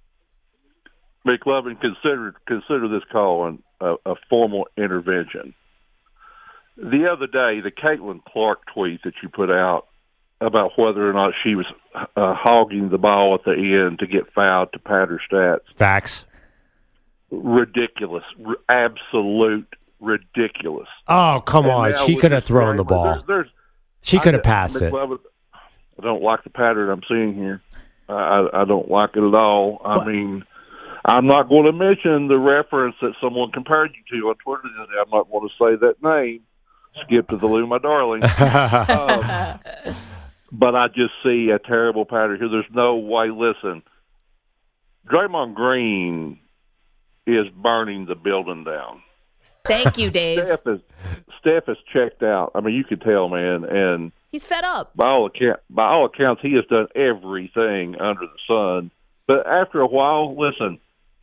McLovin, consider consider this call an, a, a formal intervention. The other day, the Caitlin Clark tweet that you put out about whether or not she was uh, hogging the ball at the end to get fouled to pad her stats. Facts. Ridiculous. R- absolute ridiculous. Oh, come and on. She could have thrown the ball. There's, there's, she could have I, passed it. I don't like the pattern I'm seeing here. I, I, I don't like it at all. I what? mean, I'm not going to mention the reference that someone compared you to on Twitter today. I'm not going to say that name. Skip to the loo, my darling. um, but I just see a terrible pattern here. There's no way. Listen, Draymond Green is burning the building down. Thank you, Dave. Steph is Steph is checked out. I mean, you could tell, man. And he's fed up. By all account, by all accounts, he has done everything under the sun. But after a while, listen,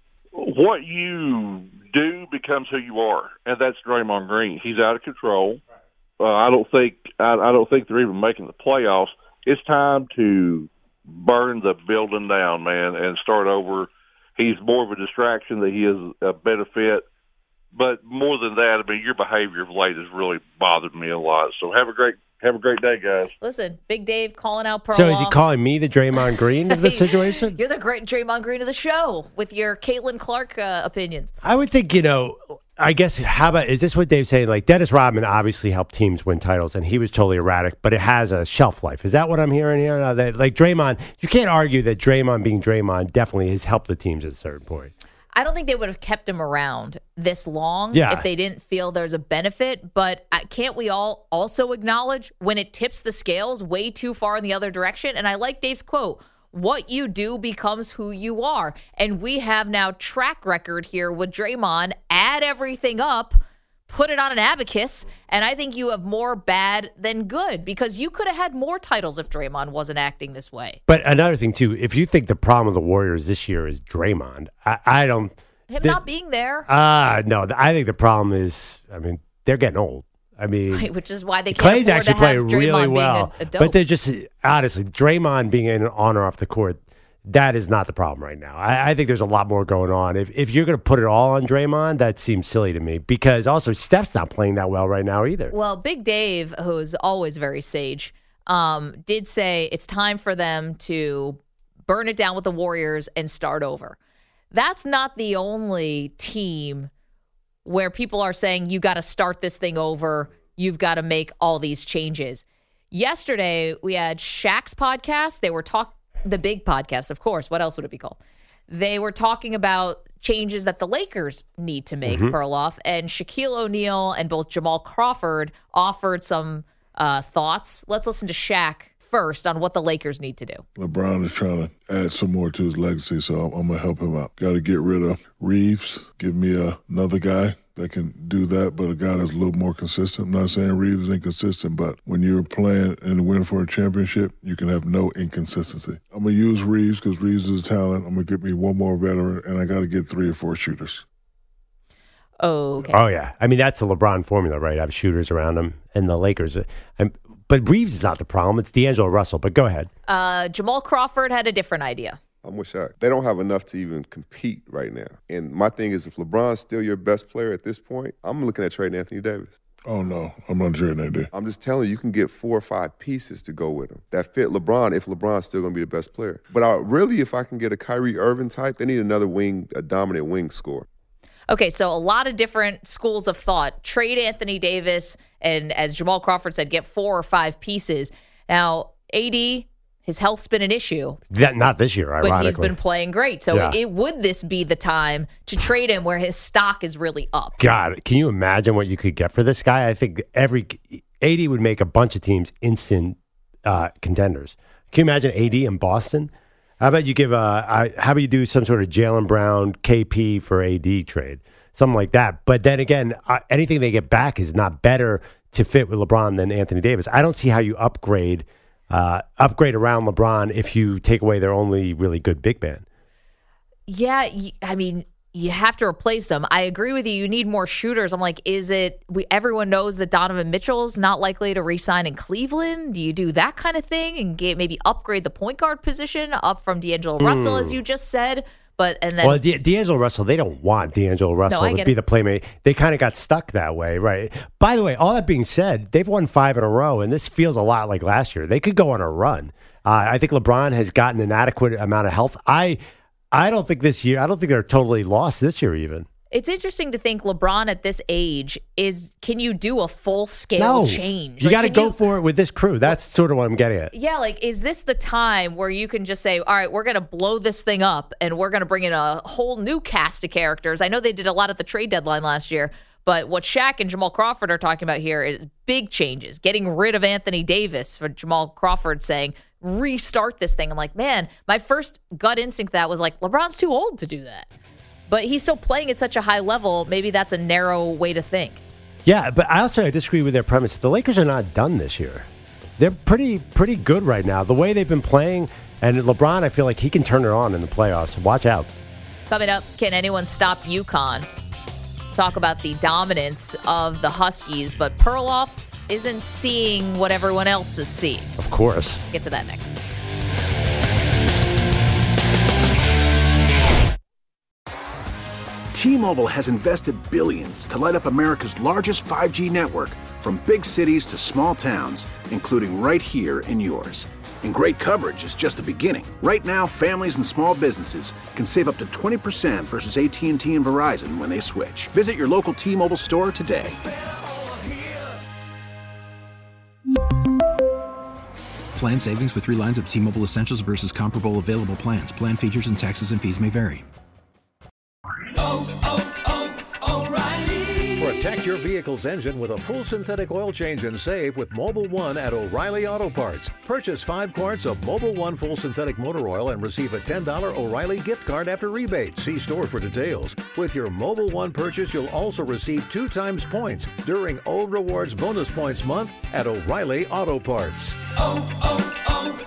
what you do becomes who you are, and that's Draymond Green. He's out of control. Uh, I don't think I, I don't think they're even making the playoffs. It's time to burn the building down, man, and start over. He's more of a distraction than he is a benefit. But more than that, I mean, your behavior of late has really bothered me a lot. So have a great have a great day, guys. Listen, Big Dave calling out Perloff. So is he calling me the Draymond Green of the situation? You're the great Draymond Green of the show with your Caitlin Clark uh, opinions. I would think, you know, I guess, how about, is this what Dave's saying? Like, Dennis Rodman obviously helped teams win titles, and he was totally erratic, but it has a shelf life. Is that what I'm hearing here? Uh, that, like, Draymond, you can't argue that Draymond being Draymond definitely has helped the teams at a certain point. I don't think they would have kept him around this long yeah. if they didn't feel there's a benefit. But can't we all also acknowledge when it tips the scales way too far in the other direction? And I like Dave's quote, what you do becomes who you are. And we have now track record here with Draymond. Add everything up, put it on an abacus, and I think you have more bad than good because you could have had more titles if Draymond wasn't acting this way. But another thing, too, if you think the problem of the Warriors this year is Draymond, I, I don't... Him the, not being there? Ah, uh, no, I think the problem is, I mean, they're getting old. I mean, right, which is why they can't Clay's afford actually to have playing Draymond really being well, a, a dope. But they're just, honestly, Draymond being an on or off the court, that is not the problem right now. I, I think there's a lot more going on. If if you're going to put it all on Draymond, that seems silly to me because also Steph's not playing that well right now either. Well, Big Dave, who's always very sage, um, did say it's time for them to burn it down with the Warriors and start over. That's not the only team where people are saying you got to start this thing over. You've got to make all these changes. Yesterday, we had Shaq's podcast. They were talking. The big podcast, of course. What else would it be called? They were talking about changes that the Lakers need to make, mm-hmm. Perloff. And Shaquille O'Neal and both Jamal Crawford offered some uh, thoughts. Let's listen to Shaq first on what the Lakers need to do. LeBron is trying to add some more to his legacy, so I'm, I'm going to help him out. Got to get rid of Reeves, give me a, another guy that can do that, but a guy that's a little more consistent. I'm not saying Reeves is inconsistent, but when you're playing and winning for a championship, you can have no inconsistency. I'm going to use Reeves because Reeves is a talent. I'm going to get me one more veteran, and I got to get three or four shooters. Oh, okay. Oh, yeah. I mean, that's the LeBron formula, right? Have shooters around him. And the Lakers, I'm, but Reeves is not the problem. It's D'Angelo Russell, but go ahead. Uh, Jamal Crawford had a different idea. I'm with Shaq. They don't have enough to even compete right now. And my thing is, if LeBron's still your best player at this point, I'm looking at trading Anthony Davis. Oh, no. I'm not trading that day. I'm just telling you, you can get four or five pieces to go with him that fit LeBron if LeBron's still going to be the best player. But I, really, if I can get a Kyrie Irving type, they need another wing, a dominant wing scorer. Okay, so a lot of different schools of thought. Trade Anthony Davis, and as Jamal Crawford said, get four or five pieces. Now, A D His health's been an issue. That, not this year, ironically. But he's been playing great. So Yeah. it, would this be the time to trade him where his stock is really up? God, can you imagine what you could get for this guy? I think every A D would make a bunch of teams instant uh, contenders. Can you imagine A D in Boston? How about you give a, I, how about you do some sort of Jaylen Brown K P for A D trade? Something like that. But then again, uh, anything they get back is not better to fit with LeBron than Anthony Davis. I don't see how you upgrade uh, upgrade around LeBron if you take away their only really good big man. Yeah, y- I mean, you have to replace them. I agree with you. You need more shooters. I'm like, is it, we everyone knows that Donovan Mitchell's not likely to re-sign in Cleveland. Do you do that kind of thing and get, maybe upgrade the point guard position up from D'Angelo Russell, Mm. as you just said? But and then Well, D- D'Angelo Russell, they don't want D'Angelo Russell I to get be it. the playmaker. They kind of got stuck that way, right? By the way, all that being said, they've won five in a row, and this feels a lot like last year. They could go on a run. Uh, I think LeBron has gotten an adequate amount of health. I, I don't think this year. I don't think they're totally lost this year, even. it's interesting to think LeBron at this age is, can you do a full scale No, change? you Like, got to can go you- for it with this crew. That's sort of what I'm getting at. Yeah, like, is this the time where you can just say, all right, we're going to blow this thing up and we're going to bring in a whole new cast of characters? I know they did a lot at the trade deadline last year, but what Shaq and Jamal Crawford are talking about here is big changes, getting rid of Anthony Davis, for Jamal Crawford saying, restart this thing. I'm like, man, my first gut instinct that was like, LeBron's too old to do that. But he's still playing at such a high level. Maybe that's a narrow way to think. Yeah, but I also I disagree with their premise. The Lakers are not done this year. They're pretty pretty good right now. The way they've been playing, and LeBron, I feel like he can turn it on in the playoffs. Watch out. Coming up, can anyone stop UConn? Talk about the dominance of the Huskies, but Perloff isn't seeing what everyone else is seeing. Of course. Get to that next. T-Mobile has invested billions to light up America's largest five G network, from big cities to small towns, including right here in yours. And great coverage is just the beginning. Right now, families and small businesses can save up to twenty percent versus A T and T and Verizon when they switch. Visit your local T-Mobile store today. Plan savings with three lines of T-Mobile Essentials versus comparable available plans. Plan features and taxes and fees may vary. Protect your vehicle's engine with a full synthetic oil change and save with Mobil one at O'Reilly Auto Parts. Purchase five quarts of Mobil one full synthetic motor oil and receive a ten dollars O'Reilly gift card after rebate. See store for details. With your Mobil one purchase, you'll also receive two times points during O Rewards Bonus Points Month at O'Reilly Auto Parts. Oh,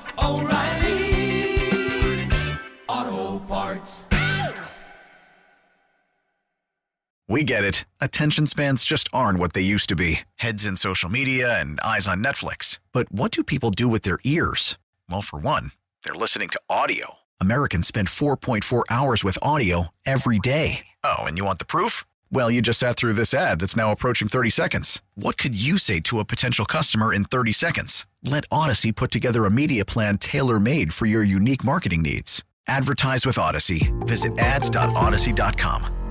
oh, oh, O'Reilly Auto Parts. We get it. Attention spans just aren't what they used to be. Heads in social media and eyes on Netflix. But what do people do with their ears? Well, for one, they're listening to audio. Americans spend four point four hours with audio every day. Oh, and you want the proof? Well, you just sat through this ad that's now approaching thirty seconds. What could you say to a potential customer in thirty seconds? Let Odyssey put together a media plan tailor-made for your unique marketing needs. Advertise with Odyssey. Visit ads dot odyssey dot com.